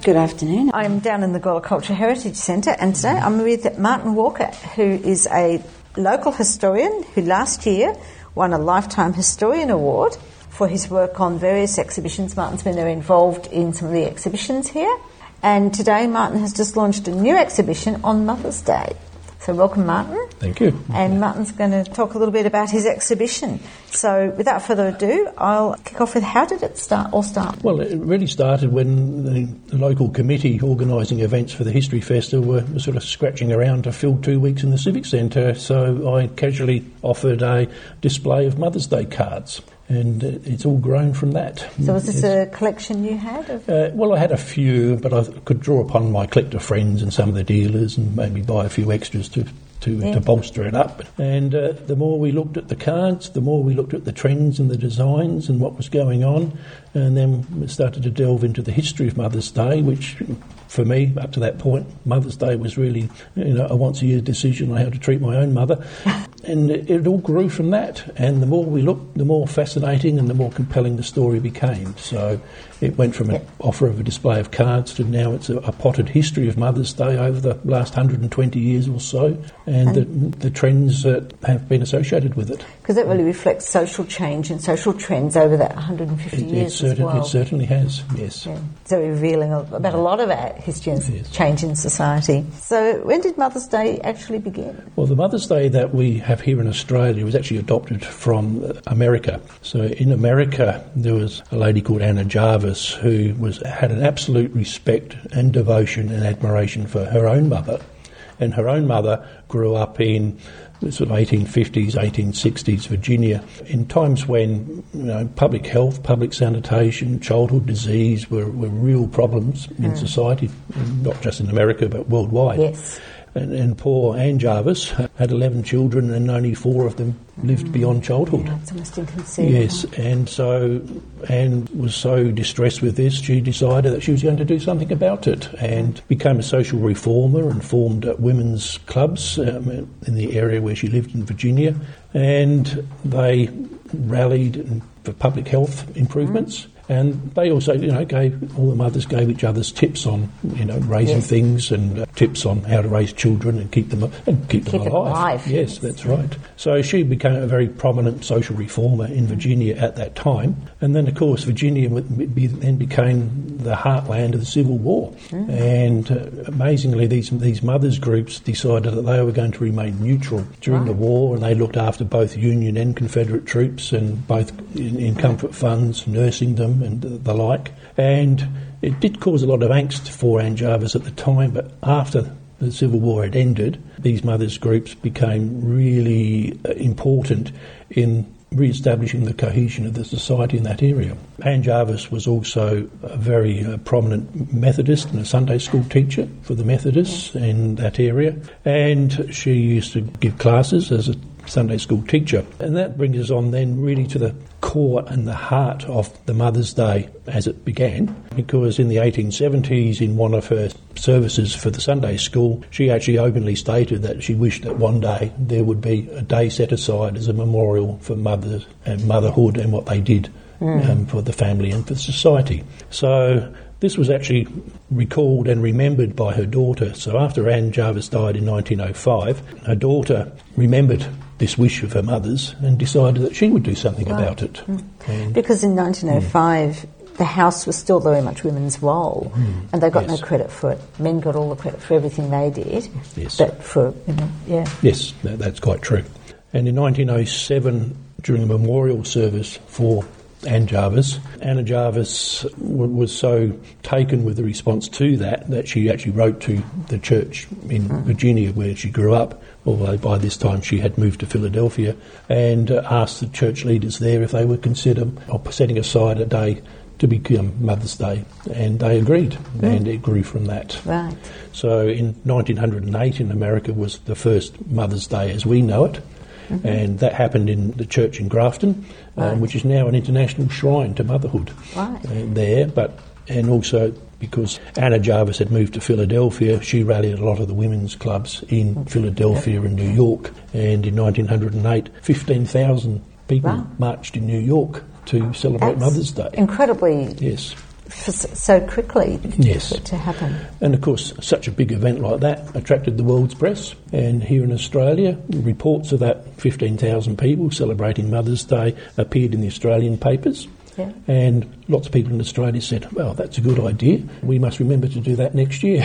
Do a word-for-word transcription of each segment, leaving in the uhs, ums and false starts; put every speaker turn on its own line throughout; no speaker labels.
Good afternoon. I'm down in the Gawler Cultural Heritage Centre, and today I'm with Martin Walker, who is a local historian who last year won a Lifetime Historian Award for his work on various exhibitions. Martin's been very involved in some of the exhibitions here, and today Martin has just launched a new exhibition on Mother's Day. So welcome, Martin.
Thank you.
And Martin's going to talk a little bit about his exhibition. So without further ado, I'll kick off with how did it start all start?
Well, it really started when the local committee organising events for the History Festival were, were sort of scratching around to fill two weeks in the Civic Centre. So I casually offered a display of Mother's Day cards. And it's all grown from that.
So was this
it's,
a collection you had? Of-
uh, well, I had a few, but I could draw upon my collector friends and some of the dealers and maybe buy a few extras to to, yeah. to bolster it up. And uh, the more we looked at the cards, the more we looked at the trends and the designs and what was going on. And then we started to delve into the history of Mother's Day, which for me, up to that point, Mother's Day was really, you know, a once-a-year decision on how to treat my own mother. And it, it all grew from that. And the more we looked, the more fascinating and the more compelling the story became. So it went from an offer of a display of cards to now it's a, a potted history of Mother's Day over the last one hundred twenty years or so, and the, the trends that have been associated with it.
Because it really reflects social change and social trends over that one hundred fifty
it,
years
it certain,
as well.
It certainly has, yes.
Yeah. It's very revealing about a lot of our history and
yes.
change in society. So when did Mother's Day actually begin?
Well, the Mother's Day that we have here in Australia was actually adopted from America. So in America, there was a lady called Anna Jarvis who was had an absolute respect and devotion and admiration for her own mother. And her own mother grew up in the sort of eighteen fifties, eighteen sixties Virginia, in times when, you know, public health, public sanitation, childhood disease were, were real problems in mm. society, not just in America but worldwide.
Yes.
And, and poor Anne Jarvis had eleven children and only four of them lived mm. beyond childhood.
Yeah, it's almost inconceivable.
Yes, and so Anne was so distressed with this, she decided that she was going to do something about it and became a social reformer and formed uh, women's clubs um, in the area where she lived in Virginia, and they rallied for public health improvements. Mm. And they also, you know, gave all the mothers gave each other's tips on, you know, raising yes. things and uh, tips on how to raise children and keep them and keep,
keep
them alive.
Them alive.
Yes, that's right. So she became a very prominent social reformer in Virginia at that time. And then, of course, Virginia then became the heartland of the Civil War. Mm. And uh, amazingly, these these mothers groups decided that they were going to remain neutral during right. the war, and they looked after both Union and Confederate troops, and both in, in comfort funds, nursing them, and the like. And it did cause a lot of angst for Anne Jarvis at the time, but after the Civil War had ended, these mothers groups became really important in re-establishing the cohesion of the society in that area. Anne Jarvis was also a very uh, prominent Methodist and a Sunday school teacher for the Methodists in that area, and she used to give classes as a Sunday school teacher. And that brings us on then really to the core and the heart of the Mother's Day as it began, because in the eighteen seventies, in one of her services for the Sunday school, she actually openly stated that she wished that one day there would be a day set aside as a memorial for mothers and motherhood and what they did mm. um, for the family and for society. So this was actually recalled and remembered by her daughter. So after Anne Jarvis died in nineteen oh five, her daughter remembered this wish of her mother's and decided that she would do something right. about it.
Mm. Because in nineteen oh five, mm. the house was still very much women's role, mm. and they got yes. no credit for it. Men got all the credit for everything they did.
Yes.
But for, you know, yeah.
Yes, that, that's quite true. And in nineteen oh seven, during a memorial service for Anne Jarvis, Anna Jarvis w- was so taken with the response to that that she actually wrote to the church in mm. Virginia where she grew up, although by this time she had moved to Philadelphia, and uh, asked the church leaders there if they would consider or setting aside a day to become Mother's Day, and they agreed, mm. and it grew from that.
Right.
So in nineteen oh eight in America was the first Mother's Day as we know it. Mm-hmm. And that happened in the church in Grafton, right. um, which is now an international shrine to motherhood
right.
uh, there. But and also because Anna Jarvis had moved to Philadelphia, she rallied a lot of the women's clubs in mm-hmm. Philadelphia yep. and New York. And in nineteen oh eight, fifteen thousand people wow. marched in New York to celebrate
That's
Mother's Day.
Incredibly
yes.
for so quickly
yes.
for it to happen.
And of course, such a big event like that attracted the world's press. And here in Australia, reports of that fifteen thousand people celebrating Mother's Day appeared in the Australian papers.
Yeah.
And lots of people in Australia said, well, that's a good idea. We must remember to do that next year.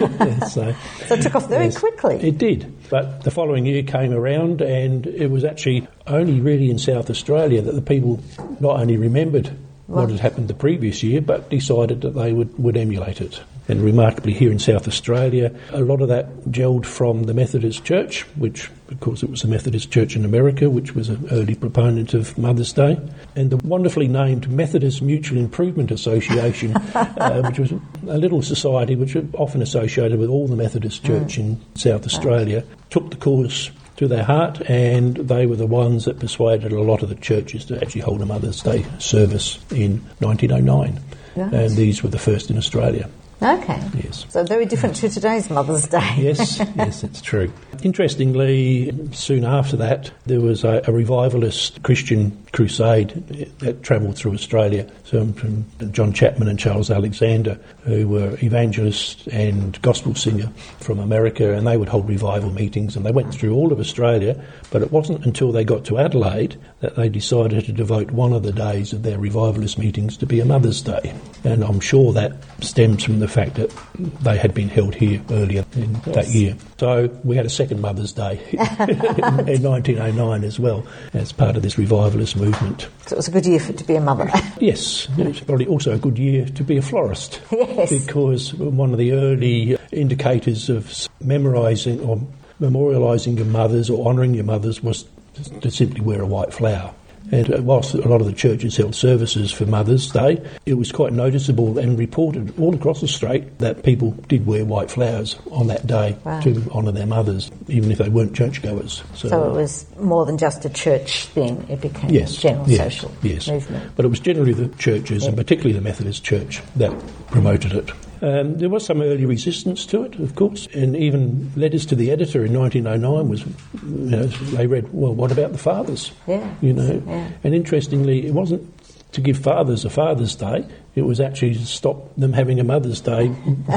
so,
so it took off very
yes,
quickly.
It did. But the following year came around, and it was actually only really in South Australia that the people not only remembered what, what had happened the previous year, but decided that they would, would emulate it. And remarkably, here in South Australia, a lot of that gelled from the Methodist Church, which, of course, it was the Methodist Church in America, which was an early proponent of Mother's Day, and the wonderfully named Methodist Mutual Improvement Association, uh, which was a little society which was often associated with all the Methodist Church mm. in South Australia, took the cause to their heart, and they were the ones that persuaded a lot of the churches to actually hold a Mother's Day service in nineteen oh nine. Nice. And these were the first in Australia.
Okay.
Yes.
So very different to today's Mother's Day.
yes, yes, it's true. Interestingly, soon after that, there was a, a revivalist Christian crusade that travelled through Australia. So from John Chapman and Charles Alexander, who were evangelists and gospel singer from America, and they would hold revival meetings, and they went through all of Australia, but it wasn't until they got to Adelaide that they decided to devote one of the days of their revivalist meetings to be a Mother's Day. And I'm sure that stems from the fact that they had been held here earlier in yes. that year. So we had a second Mother's Day in, in nineteen oh nine as well, as part of this revivalist movement.
So it was a good year for it to be a mother.
Yes, it was probably also a good year to be a florist.
Yes.
Because one of the early indicators of memorising or memorialising your mothers or honouring your mothers was to simply wear a white flower. And whilst a lot of the churches held services for Mother's Day, it was quite noticeable and reported all across the strait that people did wear white flowers on that day wow. to honour their mothers, even if they weren't churchgoers. So,
so it was more than just a church thing, it became
yes,
a general
yes,
social
yes.
movement.
But it was generally the churches, yeah. and particularly the Methodist Church, that promoted it. Um, there was some early resistance to it, of course, and even letters to the editor in nineteen oh nine was, you know, they read, well, what about the fathers?
Yeah.
You know,
yeah.
And interestingly, it wasn't to give fathers a Father's Day, it was actually to stop them having a Mother's Day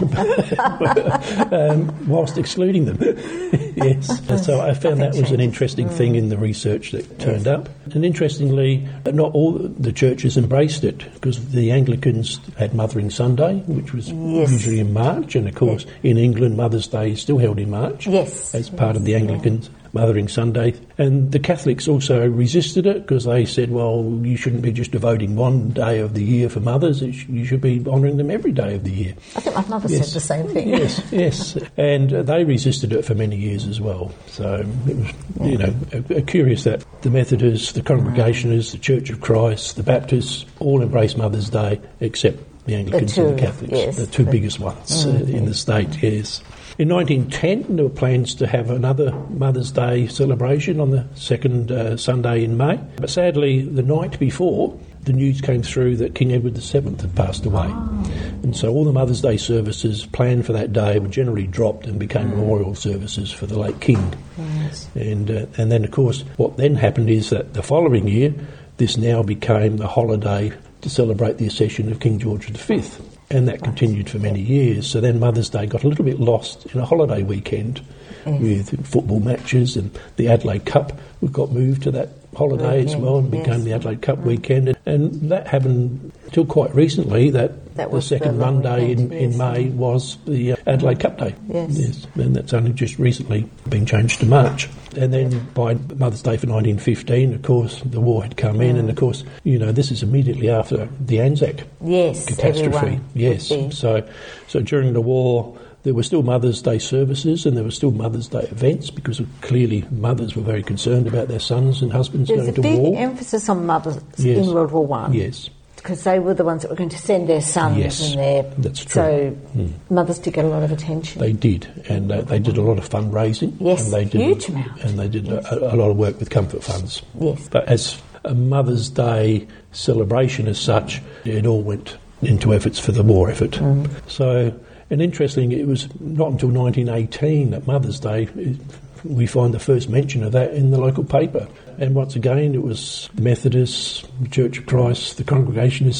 um, whilst excluding them. Yes, and so I found that was an interesting thing in the research that turned yes. up. And interestingly, not all the churches embraced it, because the Anglicans had Mothering Sunday, which was yes. usually in March, and of course yes. in England Mother's Day is still held in March
yes.
as part
yes.
of the Anglicans. Yeah. Mothering Sunday. And the Catholics also resisted it, because they said, well, you shouldn't be just devoting one day of the year for mothers, sh- you should be honouring them every day of the year.
I think my mother
yes.
said the same thing.
Yes, yes. And uh, they resisted it for many years as well. So it was, yeah. you know, a, a curious that the Methodists, the Congregationists, the Church of Christ, the Baptists all embrace Mother's Day, except the Anglicans
the two,
and the Catholics,
yes,
the two
the,
biggest ones
mm,
uh, in the state, yes. In nineteen ten, there were plans to have another Mother's Day celebration on the second uh, Sunday in May. But sadly, the night before, the news came through that King Edward the Seventh had passed away. Oh. And so all the Mother's Day services planned for that day were generally dropped and became mm. memorial services for the late King.
Yes.
And, uh, and then, of course, what then happened is that the following year, this now became the holiday to celebrate the accession of King George the Fifth. And that continued for many years. So then Mother's Day got a little bit lost in a holiday weekend yes. with football matches, and the Adelaide Cup got moved to that holiday weekend, as well and became yes. the Adelaide Cup mm. weekend. And that happened until quite recently, that,
that
the second the Monday in,
yes.
in May was the uh, Adelaide Cup Day.
Yes.
yes. And that's only just recently been changed to March. And then by Mother's Day for nineteen fifteen, of course, the war had come in, mm. and of course, you know, this is immediately after the Anzac
yes,
catastrophe. Yes, so so during the war, there were still Mother's Day services and there were still Mother's Day events, because clearly mothers were very concerned about their sons and husbands
There's
going to war.
There's a big emphasis on mothers
yes.
in World War One.
Yes.
Because they were the ones that were going to send their sons
yes,
and their...
that's true.
So
mm.
mothers did get a lot of attention.
They did, and uh, they did a lot of fundraising.
Yes,
and they did,
huge amount.
And they did
yes.
a, a lot of work with comfort funds.
Yes.
But as a Mother's Day celebration as such, it all went into efforts for the war effort.
Mm.
So, and interestingly, it was not until nineteen eighteen that Mother's Day, we find the first mention of that in the local paper. And once again, it was the Methodists, the Church of Christ, the Congregationists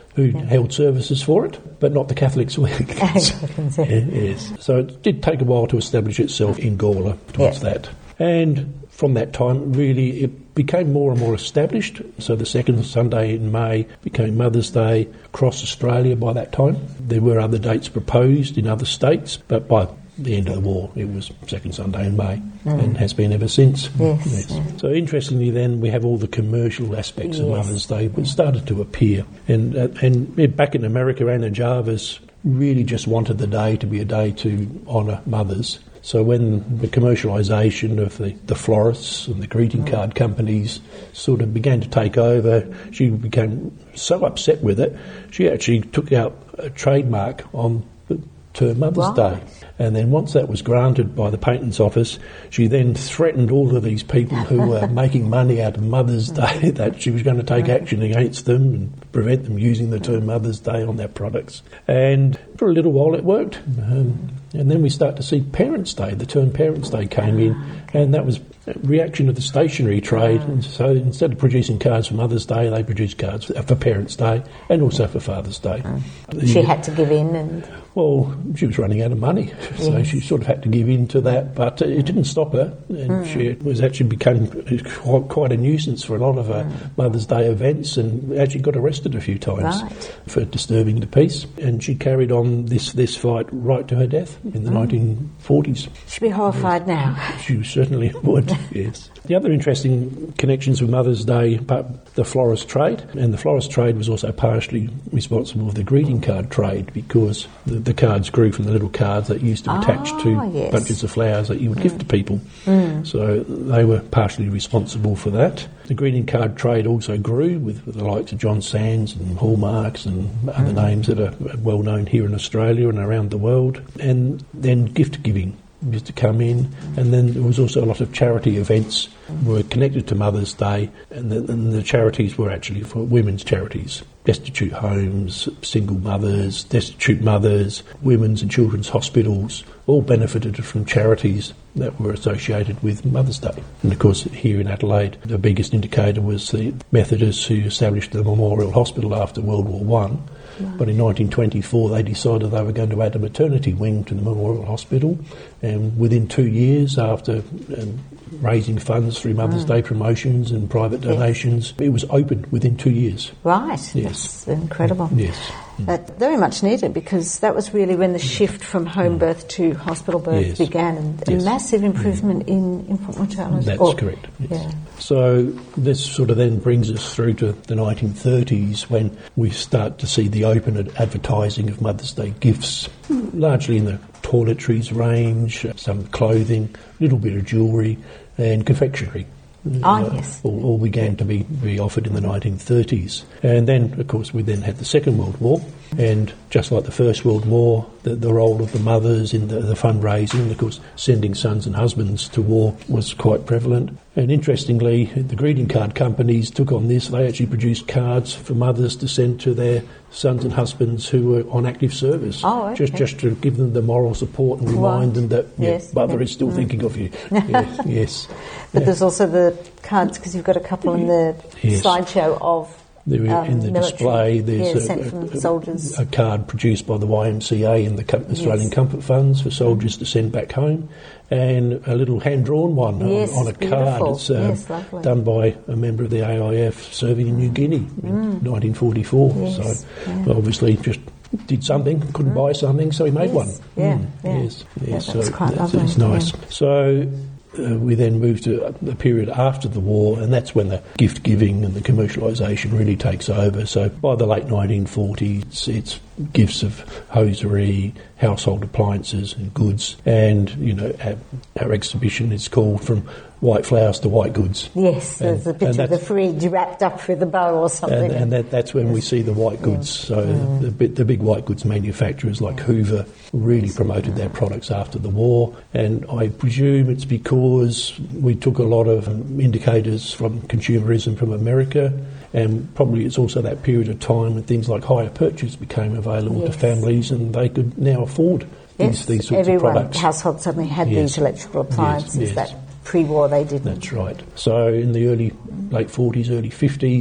who
Yeah.
held services for it, but not the Catholics or Anglicans.
Anglicans, yeah.
Yes. So it did take a while to establish itself in Gawler towards
Yeah.
that. And from that time, really, it became more and more established. So the second Sunday in May became Mother's Day across Australia by that time. There were other dates proposed in other states, but by the end of the war, it was second Sunday in May, mm. and has been ever since.
Yes, yes. yes.
So interestingly, then we have all the commercial aspects
yes.
of Mother's Day which started to appear, and uh, and back in America, Anna Jarvis really just wanted the day to be a day to honour mothers. So when the commercialisation of the, the florists and the greeting mm. card companies sort of began to take over, she became so upset with it, she actually took out a trademark on the term Mother's
right.
Day. And then once that was granted by the Patents Office, she then threatened all of these people who were making money out of Mother's Day that she was going to take action against them and prevent them using the term Mother's Day on their products. And for a little while it worked. Um, and then we start to see Parents' Day. The term Parents' Day came in, and that was a reaction of the stationery trade. And so instead of producing cards for Mother's Day, they produced cards for Parents' Day and also for Father's Day.
Mm. She had to give in and...
Well, she was running out of money, so
yes.
she sort of had to give in to that, but it didn't stop her, and mm. she was actually became quite, quite a nuisance for a lot of her mm. Mother's Day events, and actually got arrested a few times
right.
for disturbing the peace, and she carried on this, this fight right to her death in the mm. nineteen forties.
She'd be horrified
yes.
now.
She certainly would, yes. The other interesting connections with Mother's Day, but the florist trade, and the florist trade was also partially responsible for the greeting card trade, because the, the cards grew from the little cards that used to attach
oh,
to
yes.
bunches of flowers that you would mm. give to people.
Mm.
So they were partially responsible for that. The greeting card trade also grew with, with the likes of John Sands and Hallmarks and other mm. names that are well known here in Australia and around the world. And then gift giving used to come in, and then there was also a lot of charity events were connected to Mother's Day, and the, and the charities were actually for women's charities. Destitute homes, single mothers, destitute mothers, women's and children's hospitals, all benefited from charities that were associated with Mother's Day. And of course, here in Adelaide, the biggest indicator was the Methodists who established the Memorial Hospital after World War One. Right. But in nineteen twenty-four, they decided they were going to add a maternity wing to the Memorial Hospital, and within two years after um, raising funds through Mother's mm. Day promotions and private donations, yes. it was opened within two years.
Right.
Yes.
That's incredible.
Yes.
But very much needed, because that was really when the shift from home birth to hospital birth
yes.
began, and a
yes.
massive improvement in infant mortality.
That's
or,
correct. Yes.
Yeah.
So this sort of then brings us through to the nineteen thirties, when we start to see the open advertising of Mother's Day gifts, largely in the toiletries range, some clothing, a little bit of jewellery and confectionery.
Ah,
uh,
yes.
All, all began to be, be offered in the nineteen thirties. And then, of course, we then had the Second World War. And just like the First World War, the, the role of the mothers in the, the fundraising, of course, sending sons and husbands to war was quite prevalent. And interestingly, the greeting card companies took on this. They actually produced cards for mothers to send to their sons and husbands who were on active service.
Oh, okay.
Just just to give them the moral support and remind
right.
them that yeah,
yes.
mother
yeah.
is still
mm.
thinking of you. yes. yes.
But
yeah.
there's also the cards, because you've got a couple in the
yes.
slideshow of
There,
um,
in the
military,
display, there's
yeah,
a,
sent from
a,
soldiers.
a card produced by the Y M C A and the Com- Australian
yes.
Comfort Funds for soldiers to send back home, and a little hand-drawn one
yes,
on, on a
beautiful.
card. It's uh,
yes,
done by a member of the A I F serving in New Guinea mm. in nineteen forty-four.
Yes,
so
yeah.
obviously just did something, couldn't mm. buy something, so he made
yes.
one.
Yeah,
mm.
yeah.
Yes, yes.
Yeah,
so
that's quite
that's,
lovely.
it's nice.
Yeah.
So Uh, we then move to the period after the war, and that's when the gift giving and the commercialisation really takes over. So by the late nineteen forties, it's gifts of hosiery, household appliances and goods, and you know our, our exhibition is called From White Flowers to White Goods.
Yes, there's
and,
a picture of the fridge wrapped up with a bow or something.
And, and that, that's when yes. we see the white goods. Yeah. So mm. the, the big white goods manufacturers like Hoover really promoted their products after the war, and I presume it's because we took a lot of indicators from consumerism from America, and probably it's also that period of time when things like hire purchase became available yes. to families, and they could now afford
yes.
these, these sorts
Everyone,
of products.
household suddenly had
yes.
these electrical appliances
yes. Yes.
that pre-war they didn't.
That's right. So in the early, late forties, early fifties,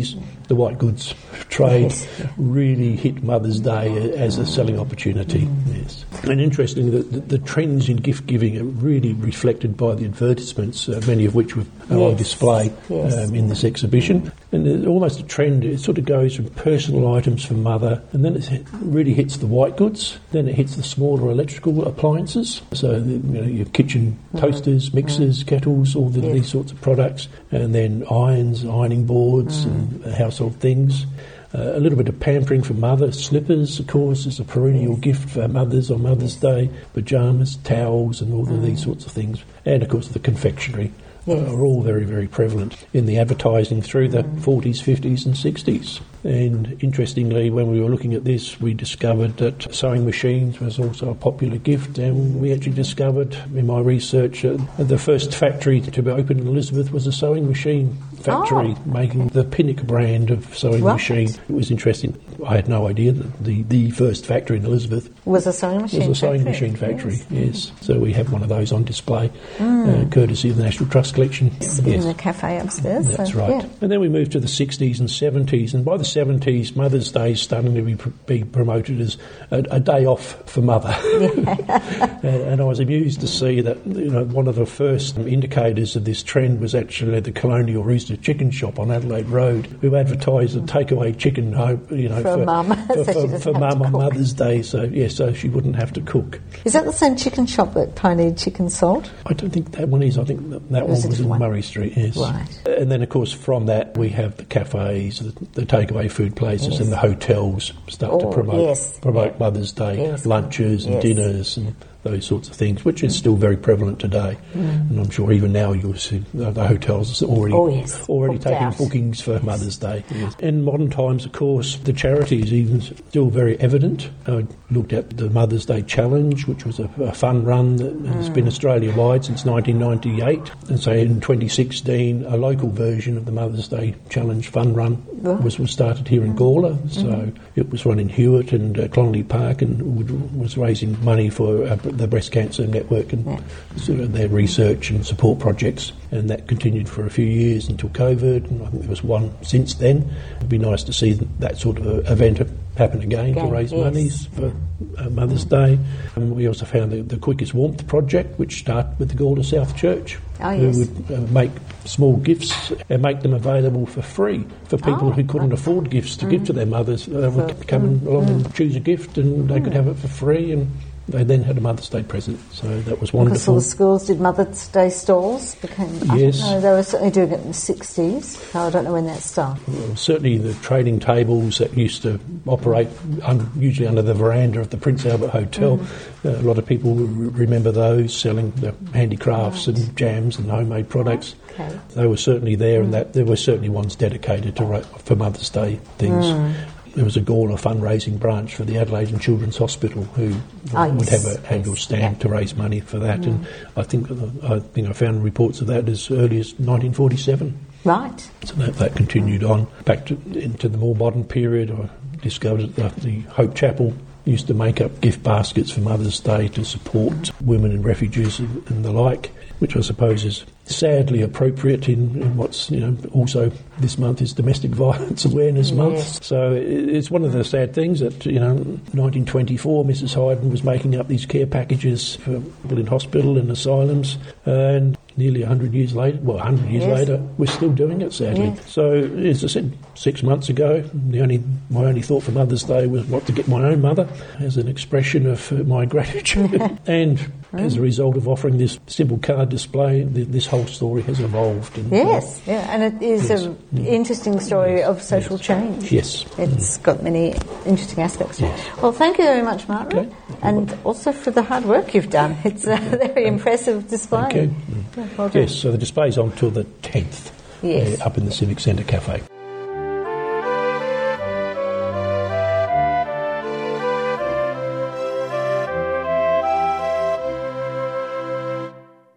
the white goods trade
Yes, yeah.
really hit Mother's Day as a selling opportunity. Mm. Yes. And interestingly, the, the, the trends in gift giving are really reflected by the advertisements, uh, many of which were yes. on display
yes.
um, in this exhibition. And there's almost a trend, it sort of goes from personal items for mother, and then it really hits the white goods, then it hits the smaller electrical appliances, so the, you know, your kitchen toasters, mixers, mm. kettles, all the, yes. these sorts of products, and then irons, ironing boards, mm. and household things. Uh, a little bit of pampering for mother, slippers, of course, is a perennial yes. gift for mothers on Mother's Day, pyjamas, towels, and all mm. of these sorts of things. And, of course, the confectionery. Yes. Are all very, very prevalent in the advertising through the mm. forties, fifties and sixties. And interestingly, when we were looking at this, we discovered that sewing machines was also a popular gift, and we actually discovered in my research uh, the first factory to be opened in Elizabeth was a sewing machine factory,
oh,
making the Pinnock brand of sewing
right.
machine. It was interesting. I had no idea that the, the first factory in Elizabeth
was a sewing machine
was a sewing
factory.
machine factory,
yes.
yes. So we have one of those on display,
mm.
uh, courtesy of the National Trust Collection.
Yes.
Yes.
In the cafe upstairs.
That's
so,
right.
Yeah.
And then we moved to the sixties and seventies, and by the seventies, Mother's Day is starting to be, be promoted as a, a day off for mother. Yeah. and, and I was amused to see that, you know, one of the first indicators of this trend was actually the Colonial Rooster Chicken Shop on Adelaide Road, who advertised a takeaway chicken home, you know,
for,
for
mum,
for,
so
for, for mum on Mother's Day. So yeah, so she wouldn't have to cook.
Is that the same chicken shop that Pioneer Chicken sold?
I don't think that one is. I think that, that one was in one. Murray Street. Yes.
Right.
And then, of course, from that we have the cafes, the, the takeaway food places, yes. and the hotels start
oh,
to promote
yes.
promote yeah. Mother's Day
yes.
lunches and
yes.
dinners and those sorts of things, which is still very prevalent today. Mm. And I'm sure even now you'll see the, the hotels are already
oh, yes.
already
Booked
taking
out.
bookings for yes. Mother's Day. Yes. In modern times, of course, the charity is even still very evident. I looked at the Mother's Day Challenge, which was a, a fun run that mm. has been Australia-wide since nineteen ninety-eight. And so in twenty sixteen, a local version of the Mother's Day Challenge fun run oh. was, was started here in Gawler. Mm. So mm. it was run in Hewitt and uh, Clonley Park, and would, was raising money for uh, the Breast Cancer Network and yeah. sort of their research and support projects. And that continued for a few years until COVID, and I think there was one since then. It'd be nice to see that sort of a event happen again, again to raise yes. monies for uh, Mother's Day. And we also found the, the Quickest Warmth project, which started with the Gawler South Church,
oh,
who
yes.
would uh, make small gifts and make them available for free for people
oh,
who couldn't
okay.
afford gifts to
mm.
give to their mothers. They would
so,
come
mm,
along
mm.
and choose a gift, and they mm. could have it for free, and they then had a Mother's Day present, so that was wonderful.
Because all the schools did Mother's Day stalls. Became,
yes.
I don't know, they were certainly doing it in the sixties, so I don't know when that started.
Well, certainly the trading tables that used to operate un- usually under the veranda of the Prince Albert Hotel, mm. uh, a lot of people re- remember those, selling the handicrafts right. and jams and homemade products.
Okay.
They were certainly there, mm. and that there were certainly ones dedicated to ra- for Mother's Day things. Mm. There was a Gawler fundraising branch for the Adelaide and Children's Hospital who
oh,
would
yes.
have an annual
yes.
stand
yeah.
to raise money for that, mm. and I think I think I found reports of that as early as nineteen forty-seven.
Right.
So that, that continued on back to into the more modern period. I discovered that the, the Hope Chapel used to make up gift baskets for Mother's Day to support women and refugees and, and the like, which I suppose is sadly appropriate in, in what's, you know, also this month is Domestic Violence Awareness
yes.
Month. So it's one of the sad things that, you know, nineteen twenty-four, Missus Hayden was making up these care packages for people in hospital and asylums, and nearly one hundred years later, well, one hundred years
yes.
later, we're still doing it, sadly.
Yes.
So, as I said, six months ago, the only my only thought for Mother's Day was what to get my own mother as an expression of uh, my gratitude. And mm. as a result of offering this simple card display, th- this whole story has evolved. And,
yes, uh, yeah, and it is
yes.
an mm. interesting story yes. of social
yes.
change.
Yes.
It's mm. got many interesting aspects.
Yes.
Well, thank you very much, Martin,
okay.
and also for the hard work you've done. It's a very impressive display.
Thank you.
Yeah, well
yes, so the display's on till the tenth
yes.
uh, up in the Civic Centre Cafe.